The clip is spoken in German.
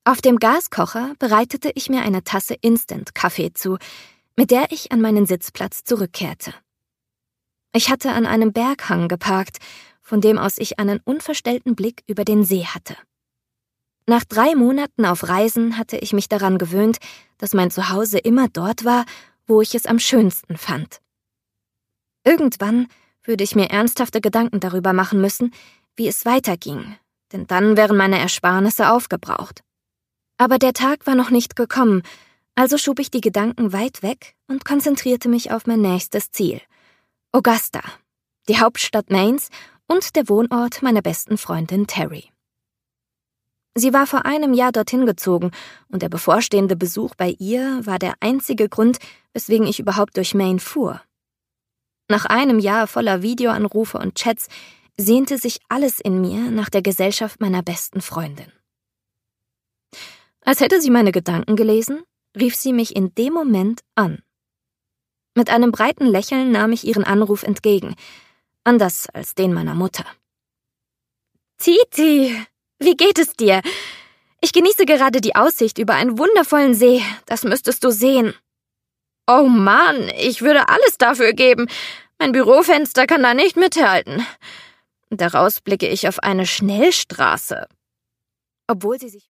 Auf dem Gaskocher bereitete ich mir eine Tasse Instant-Kaffee zu, mit der ich an meinen Sitzplatz zurückkehrte. Ich hatte an einem Berghang geparkt, von dem aus ich einen unverstellten Blick über den See hatte. Nach 3 Monaten auf Reisen hatte ich mich daran gewöhnt, dass mein Zuhause immer dort war, wo ich es am schönsten fand. Irgendwann würde ich mir ernsthafte Gedanken darüber machen müssen, wie es weiterging, denn dann wären meine Ersparnisse aufgebraucht. Aber der Tag war noch nicht gekommen, also schob ich die Gedanken weit weg und konzentrierte mich auf mein nächstes Ziel: Augusta, die Hauptstadt Maines und der Wohnort meiner besten Freundin Terry. Sie war vor einem Jahr dorthin gezogen und der bevorstehende Besuch bei ihr war der einzige Grund, weswegen ich überhaupt durch Maine fuhr. Nach einem Jahr voller Videoanrufe und Chats sehnte sich alles in mir nach der Gesellschaft meiner besten Freundin. Als hätte sie meine Gedanken gelesen, rief sie mich in dem Moment an. Mit einem breiten Lächeln nahm ich ihren Anruf entgegen, anders als den meiner Mutter. »Titi, wie geht es dir? Ich genieße gerade die Aussicht über einen wundervollen See, das müsstest du sehen.« »Oh Mann, ich würde alles dafür geben. Mein Bürofenster kann da nicht mithalten.« Daraus blicke ich auf eine Schnellstraße. Obwohl sie sich